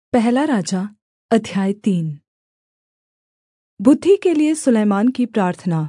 पहला राजा अध्याय 3। बुद्धि के लिए सुलैमान की प्रार्थना।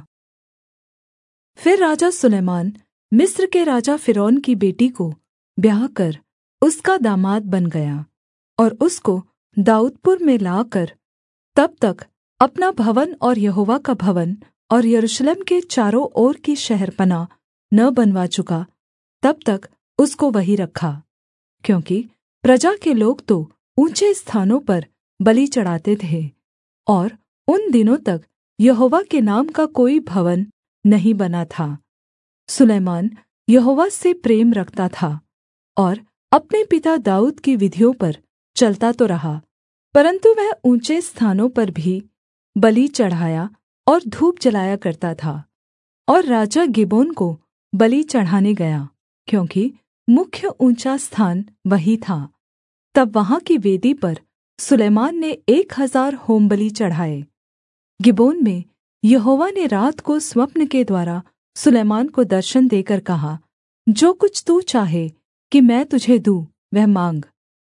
फिर राजा सुलैमान मिस्र के राजा फ़िरौन की बेटी को ब्याह कर उसका दामाद बन गया और उसको दाऊदपुर में लाकर तब तक अपना भवन और यहोवा का भवन और यरूशलेम के चारों ओर की शहरपनाह न बनवा चुका, तब तक उसको वहीं रखा। क्योंकि प्रजा के लोग तो ऊँचे स्थानों पर बलि चढ़ाते थे और उन दिनों तक यहोवा के नाम का कोई भवन नहीं बना था। सुलैमान यहोवा से प्रेम रखता था और अपने पिता दाऊद की विधियों पर चलता तो रहा, परन्तु वह ऊँचे स्थानों पर भी बलि चढ़ाया और धूप जलाया करता था। और राजा गिबोन को बलि चढ़ाने गया, क्योंकि मुख्य ऊँचा स्थान वही था। तब वहाँ की वेदी पर सुलैमान ने 1000 होमबलि चढ़ाए। गिबोन में यहोवा ने रात को स्वप्न के द्वारा सुलैमान को दर्शन देकर कहा, जो कुछ तू चाहे कि मैं तुझे दूँ, वह माँग।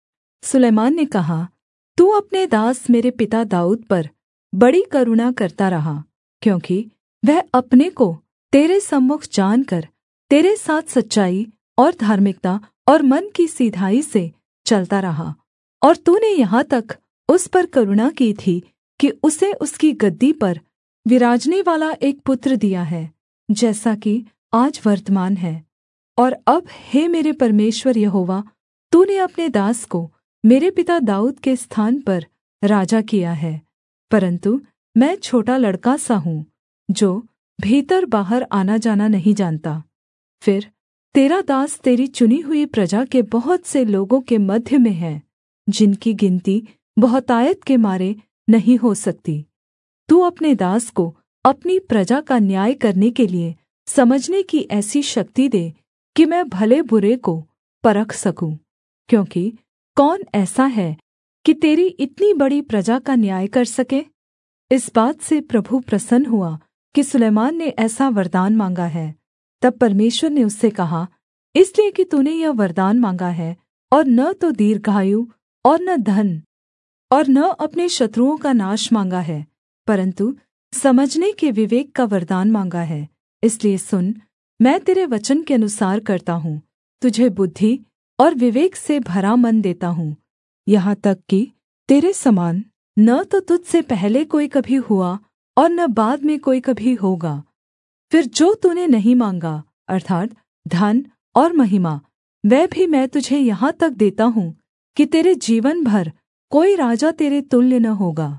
सुलैमान ने कहा, तू अपने दास मेरे पिता दाऊद पर बड़ी करुणा करता रहा, क्योंकि वह अपने को तेरे सम्मुख जानकर तेरे साथ सच्चाई और धार्मिकता और मन की सिधाई से चलता रहा। और तूने यहाँ तक उस पर करुणा की थी कि उसे उसकी गद्दी पर विराजने वाला एक पुत्र दिया है, जैसा कि आज वर्तमान है। और अब हे मेरे परमेश्वर यहोवा, तूने अपने दास को मेरे पिता दाऊद के स्थान पर राजा किया है, परन्तु मैं छोटा लड़का सा हूँ, जो भीतर बाहर आना जाना नहीं जानता। फिर तेरा दास तेरी चुनी हुई प्रजा के बहुत से लोगों के मध्य में है, जिनकी गिनती बहुतायत के मारे नहीं हो सकती। तू अपने दास को अपनी प्रजा का न्याय करने के लिए समझने की ऐसी शक्ति दे कि मैं भले बुरे को परख सकूँ। क्योंकि कौन ऐसा है कि तेरी इतनी बड़ी प्रजा का न्याय कर सके? इस बात से प्रभु प्रसन्न हुआ कि सुलैमान ने ऐसा वरदान माँगा है। तब परमेश्वर ने उससे कहा, इसलिए कि तूने यह वरदान माँगा है और न तो दीर्घायु और न धन और न अपने शत्रुओं का नाश माँगा है, परन्तु समझने के विवेक का वरदान माँगा है। इसलिए सुन, मैं तेरे वचन के अनुसार करता हूँ, तुझे बुद्धि और विवेक से भरा मन देता हूँ, यहाँ तक कि तेरे समान न तो तुझसे पहले कोई कभी हुआ और न बाद में कोई कभी होगा। फिर जो तूने नहीं माँगा, अर्थात् धन और महिमा, वह भी मैं तुझे यहाँ तक देता हूँ कि तेरे जीवन भर कोई राजा तेरे तुल्य न होगा।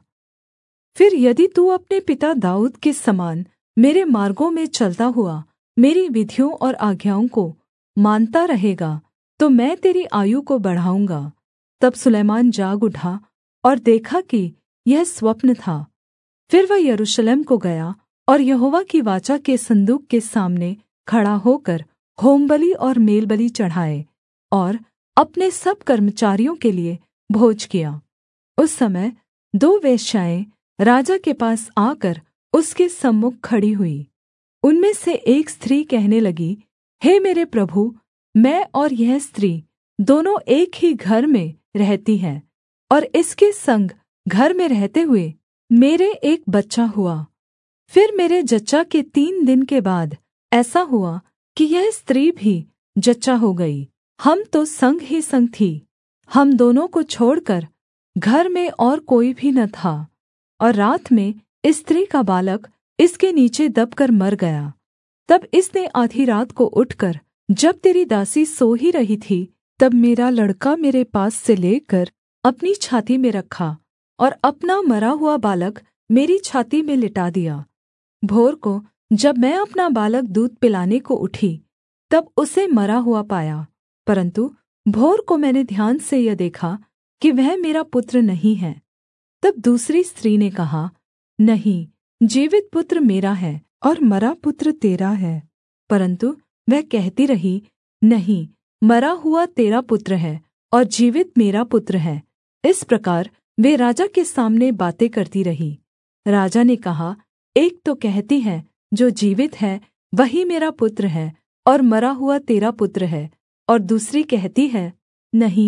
फिर यदि तू अपने पिता दाऊद के समान मेरे मार्गों में चलता हुआ मेरी विधियों और आज्ञाओं को मानता रहेगा, तो मैं तेरी आयु को बढ़ाऊँगा। तब सुलैमान जाग उठा और देखा कि यह स्वप्न था। फिर वह यरूशलेम को गया और यहोवा की वाचा के सन्दूक के सामने खड़ा होकर होमबलि और मेलबलि चढ़ाए और अपने सब कर्मचारियों के लिए भोज किया। उस समय 2 वेश्याएँ राजा के पास आकर उसके सम्मुख खड़ी हुई। उनमें से एक स्त्री कहने लगी, हे मेरे प्रभु, मैं और यह स्त्री दोनों एक ही घर में रहती हैं, और इसके संग घर में रहते हुए मेरे एक बच्चा हुआ। फिर मेरे जच्चा के 3 दिन के बाद ऐसा हुआ कि यह स्त्री भी जच्चा हो गई। हम तो संग ही संग थी, हम दोनों को छोड़कर घर में और कोई भी न था। और रात में इस स्त्री का बालक इसके नीचे दबकर मर गया। तब इसने आधी रात को उठकर, जब तेरी दासी सो ही रही थी, तब मेरा लड़का मेरे पास से लेकर अपनी छाती में रखा और अपना मरा हुआ बालक मेरी छाती में लिटा दिया। भोर को जब मैं अपना बालक दूध पिलाने को उठी, तब उसे मरा हुआ पाया, परन्तु भोर को मैंने ध्यान से यह देखा कि वह मेरा पुत्र नहीं है। तब दूसरी स्त्री ने कहा, नहीं, जीवित पुत्र मेरा है और मरा पुत्र तेरा है। परन्तु वह कहती रही, नहीं, मरा हुआ तेरा पुत्र है और जीवित मेरा पुत्र है। इस प्रकार वे राजा के सामने बातें करती रही। राजा ने कहा, एक तो कहती है, जो जीवित है वही मेरा पुत्र है और मरा हुआ तेरा पुत्र है, और दूसरी कहती है, नहीं,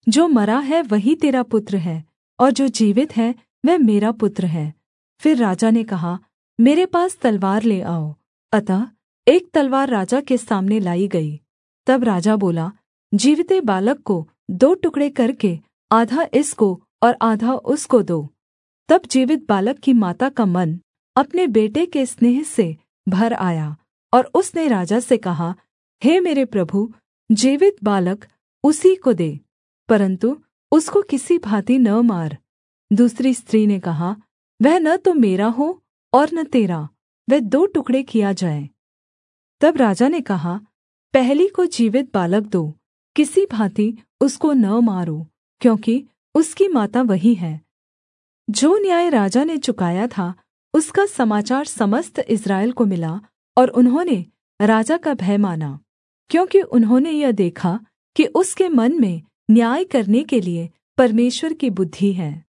जो मरा है वही तेरा पुत्र है, और जो जीवित है वह मेरा पुत्र है। फिर राजा ने कहा, मेरे पास तलवार ले आओ। अतः एक तलवार राजा के सामने लाई गई। तब राजा बोला, जीविते बालक को 2 टुकड़े करके आधा इसको और आधा उसको दो। तब जीवित बालक की माता का मन अपने बेटे के स्नेह से भर आया, और उसने राजा से कहा, हे मेरे प्रभु, जीवित बालक उसी को दे, परन्तु उसको किसी भाँति न मार। दूसरी स्त्री ने कहा, वह न तो मेरा हो और न तेरा, वह 2 टुकड़े किया जाए। तब राजा ने कहा, पहली को जीवित बालक दो, किसी भाँति उसको न मारो, क्योंकि उसकी माता वही है। जो न्याय राजा ने चुकाया था उसका समाचार समस्त इस्राएल को मिला, और उन्होंने राजा का भय माना, क्योंकि उन्होंने यह देखा कि उसके मन में न्याय करने के लिये परमेश्वर की बुद्धि है।